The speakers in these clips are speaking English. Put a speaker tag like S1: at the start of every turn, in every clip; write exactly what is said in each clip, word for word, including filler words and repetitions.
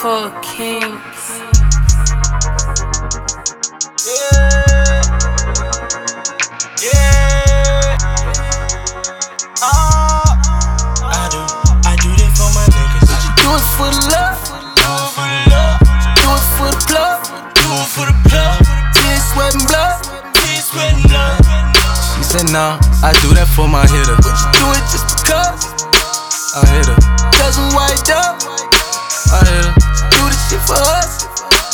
S1: for kings.
S2: Yeah, yeah. Oh, I do, I do this for my niggas.
S1: Do it for the love,
S2: Do it for the love,
S1: do it for the plug,
S2: do it for the plug.
S1: tears, sweat, and blood.
S2: Tears, sweat, and blood.
S3: She said, nah, I do that for my hitter.
S1: Do it just because,
S3: I hit her,
S1: cause I'm white up.
S3: I hit her.
S1: Do this shit for us.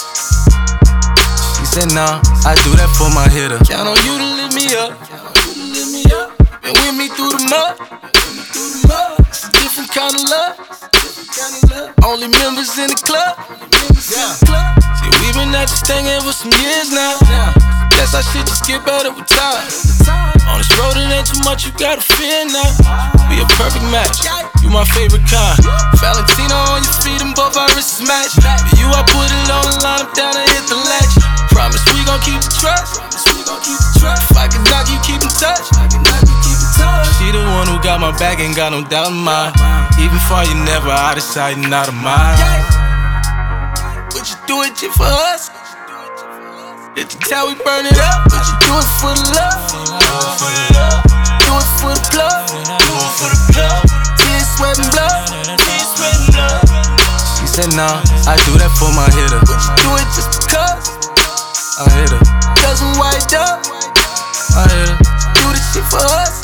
S3: She said, nah, I do that for my hitter.
S1: Count on you to lift me up. Been with me through the mud. It's a different kind of love. Only members in the club. See, we been at this thing here for some years now. Guess our shit just get better with time. On this road, it ain't too much you gotta fear now. We a perfect match. You my favorite kind. Valentino on your feet and both our wrists match. For you, I put it on the line, I'm down and hit the latch. Promise we gon' keep the trust. If I can knock you, keep in touch. She the one who got my back, ain't got no doubt in mine. Even for you, never out of sight and out of mind. Would you do it just for us? Hit the town, we burn it up. Would you do it for the love? Do it for the plug.
S2: Do it for the plug.
S1: Tears, sweat, and blood.
S2: Tears, sweat, and blood.
S3: She said, nah, I do that for my hitter.
S1: Would you do it just because?
S3: I hit her,
S1: Cause I'm white up.
S3: I hit her.
S1: Do this shit for us.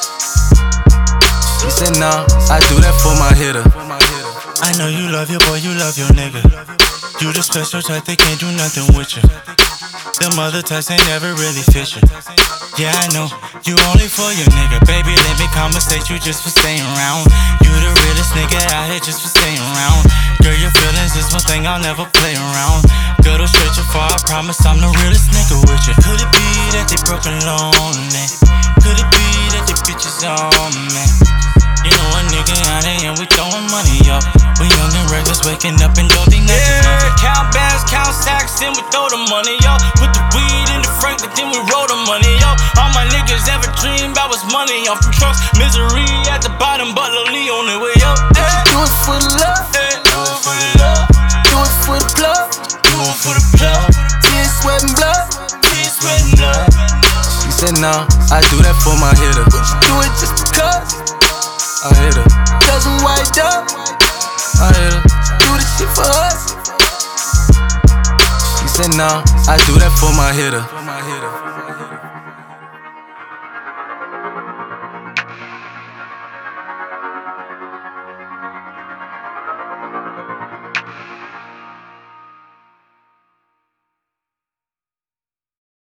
S3: She said, nah, I do that for my hitter.
S2: I know you love your boy, you love your nigga. You the special type, they can't do nothing with you. Them other types ain't never really fishing. Yeah, I know, you only for your nigga. Baby, let me compensate you just for staying around. You the realest nigga out here just for staying around. Girl, your feelings is one thing I'll never play around. Girl, don't stretch you far, I promise I'm the realest nigga with you. Could it be that they broken lonely? Could it be that they bitches on me? You know a nigga out here and we throwing money up. We young and reckless, waking up and don't think nothing of it. Count bands, count stacks, then we throw the money, yo. Put the weed in the Frank, but then we roll the money, yo. All my niggas ever dreamed about was money off the trucks. Misery at the bottom, but lonely on the way, yo.
S1: Do it for the love.
S2: Do it for the love.
S1: Do it for the plug.
S2: Do it for the plug.
S1: Tears, sweat, and blood.
S2: Tears, sweat, and blood.
S3: She said, nah, I do that for my hitter.
S1: Do it just because.
S3: I hit her,
S1: Cause I'm white up.
S3: I hit her.
S1: Do this shit for us.
S3: She said, nah, I do that for my hitter.